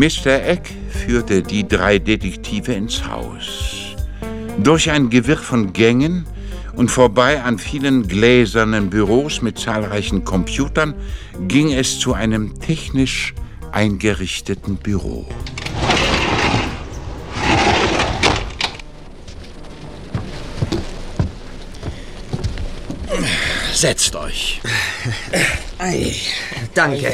Mr. Egg führte die 3 Detektive ins Haus. Durch ein Gewirr von Gängen und vorbei an vielen gläsernen Büros mit zahlreichen Computern ging es zu einem technisch eingerichteten Büro. Setzt euch. Ei, danke.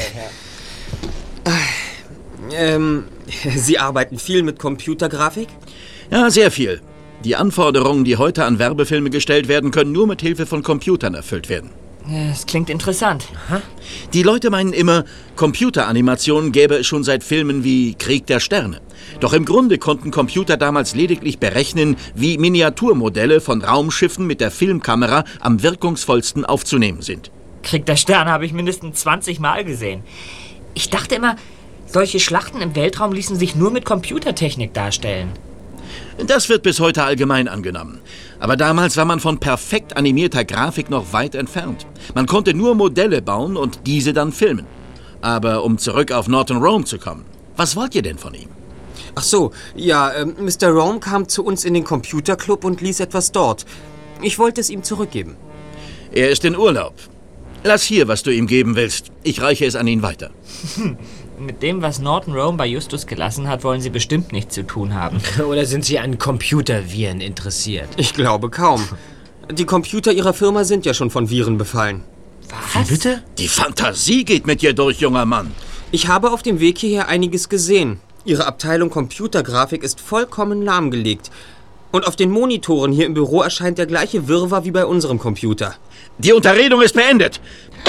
Sie arbeiten viel mit Computergrafik? Ja, sehr viel. Die Anforderungen, die heute an Werbefilme gestellt werden, können nur mit Hilfe von Computern erfüllt werden. Das klingt interessant. Aha. Die Leute meinen immer, Computeranimationen gäbe es schon seit Filmen wie Krieg der Sterne. Doch im Grunde konnten Computer damals lediglich berechnen, wie Miniaturmodelle von Raumschiffen mit der Filmkamera am wirkungsvollsten aufzunehmen sind. Krieg der Sterne habe ich mindestens 20 Mal gesehen. Ich dachte immer, solche Schlachten im Weltraum ließen sich nur mit Computertechnik darstellen. Das wird bis heute allgemein angenommen. Aber damals war man von perfekt animierter Grafik noch weit entfernt. Man konnte nur Modelle bauen und diese dann filmen. Aber um zurück auf Norton Rome zu kommen, was wollt ihr denn von ihm? Ach so, ja, Mr. Rome kam zu uns in den Computerclub und ließ etwas dort. Ich wollte es ihm zurückgeben. Er ist in Urlaub. Lass hier, was du ihm geben willst. Ich reiche es an ihn weiter. Mit dem, was Norton Rome bei Justus gelassen hat, wollen Sie bestimmt nichts zu tun haben. Oder sind Sie an Computerviren interessiert? Ich glaube kaum. Die Computer Ihrer Firma sind ja schon von Viren befallen. Was? Wie bitte? Die Fantasie geht mit dir durch, junger Mann. Ich habe auf dem Weg hierher einiges gesehen. Ihre Abteilung Computergrafik ist vollkommen lahmgelegt. Und auf den Monitoren hier im Büro erscheint der gleiche Wirrwarr wie bei unserem Computer. Die Unterredung ist beendet.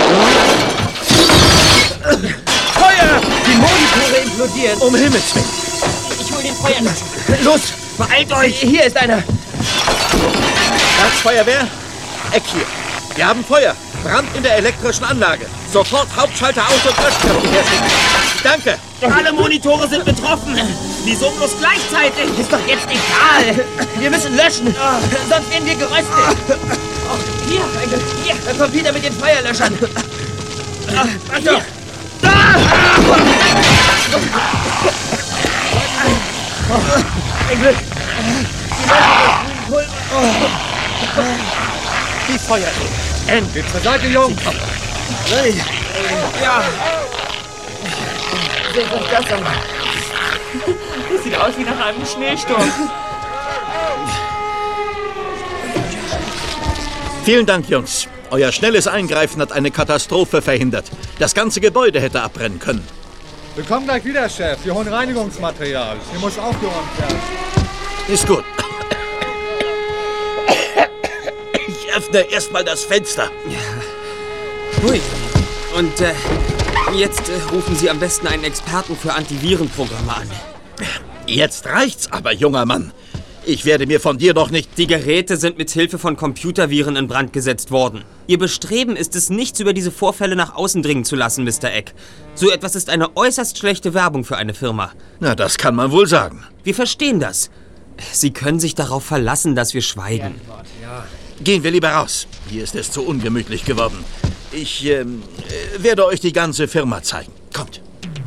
Feuer! Die Monitore implodieren. Um Himmels Willen. Ich hol den Feuerlöscher. Los, Beeilt euch! Hier ist einer. Staatsfeuerwehr, Eck hier. Wir haben Feuer. Brand in der elektrischen Anlage. Sofort Hauptschalter aus und Löschkräfte herstellen. Danke. Alle Monitore sind betroffen. Wieso bloß gleichzeitig? Ist doch jetzt egal. Wir müssen löschen, sonst werden wir geröstet. Hier, da kommt wieder mit den Feuerlöschern. Hier. Ein Glück. Die Feuer. Endlich zur Seite, Jungs. Ja. Seht euch das an. Das sieht aus wie nach einem Schneesturm. Vielen Dank, Jungs. Euer schnelles Eingreifen hat eine Katastrophe verhindert. Das ganze Gebäude hätte abbrennen können. Wir kommen gleich wieder, Chef. Wir holen Reinigungsmaterial. Hier muss aufgeräumt werden. Ist gut. Ich öffne erstmal das Fenster. Hui. Und jetzt rufen Sie am besten einen Experten für Antivirenprogramme an. Jetzt reicht's aber, junger Mann. Ich werde mir von dir doch nicht... Die Geräte sind mit Hilfe von Computerviren in Brand gesetzt worden. Ihr Bestreben ist es, nichts über diese Vorfälle nach außen dringen zu lassen, Mr. Egg. So etwas ist eine äußerst schlechte Werbung für eine Firma. Na, das kann man wohl sagen. Wir verstehen das. Sie können sich darauf verlassen, dass wir schweigen. Gehen wir lieber raus. Hier ist es zu ungemütlich geworden. Ich werde euch die ganze Firma zeigen. Kommt.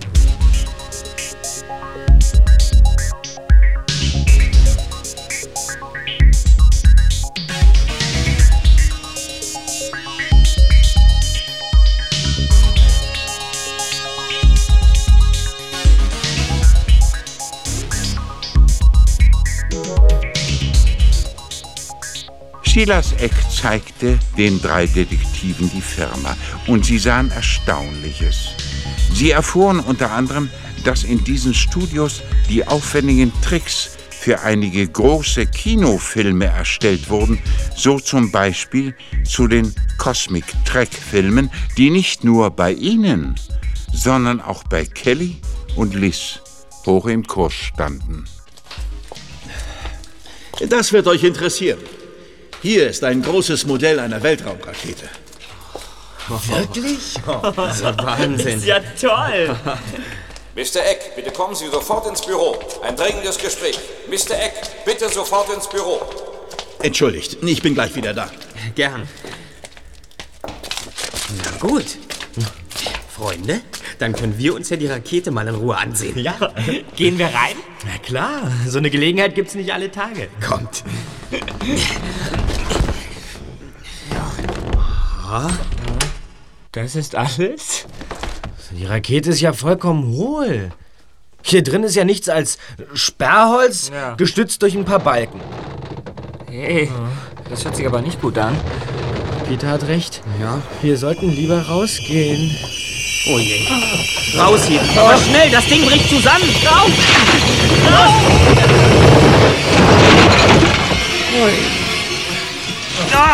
Silas Egg zeigte den 3 Detektiven die Firma und sie sahen Erstaunliches. Sie erfuhren unter anderem, dass in diesen Studios die aufwendigen Tricks für einige große Kinofilme erstellt wurden, so zum Beispiel zu den Cosmic Trek-Filmen, die nicht nur bei ihnen, sondern auch bei Kelly und Liz hoch im Kurs standen. Das wird euch interessieren. Hier ist ein großes Modell einer Weltraumrakete. Wirklich? Wahnsinn. Ist ja toll. Mr. Egg, bitte kommen Sie sofort ins Büro. Ein dringendes Gespräch. Mr. Egg, bitte sofort ins Büro. Entschuldigt, ich bin gleich wieder da. Gern. Na gut. Freunde, Dann können wir uns ja die Rakete mal in Ruhe ansehen. Ja, gehen wir rein? Na klar, so eine Gelegenheit gibt's nicht alle Tage. Kommt. Das ist alles? Die Rakete ist ja vollkommen hohl. Hier drin ist ja nichts als Sperrholz, gestützt durch ein paar Balken. Hey, das hört sich aber nicht gut an. Peter hat recht. Ja. Wir sollten lieber rausgehen. Oh je. Raus hier. Aber schnell, das Ding bricht zusammen. Raus!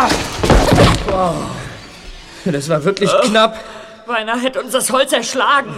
Das war wirklich knapp. Beinahe hätte uns das Holz erschlagen.